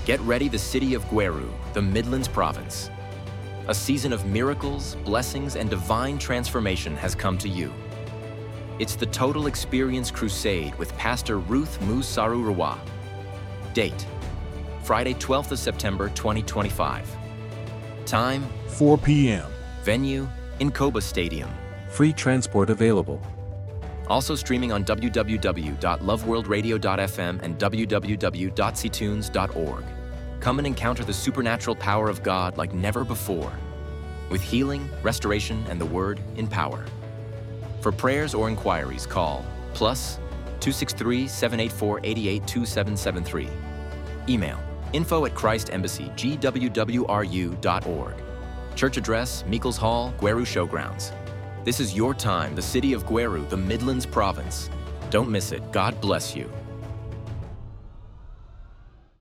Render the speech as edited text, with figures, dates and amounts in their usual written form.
Get ready, the city of Gweru, the Midlands Province. A season of miracles, blessings, and divine transformation has come to you. It's the Total Experience Crusade with Pastor Ruth Musaru-Rawa. Date: Friday, 12th of September, 2025. Time: 4 p.m. Venue: Incoba Stadium. Free transport available. Also streaming on www.loveworldradio.fm and www.ctunes.org. Come and encounter the supernatural power of God like never before, with healing, restoration, and the Word in power. For prayers or inquiries, call +263 784 882773. Email info@christembassygwwru.org. Church address: Meekles Hall, Gweru Showgrounds. This is your time, the city of Gweru, the Midlands Province. Don't miss it. God bless you.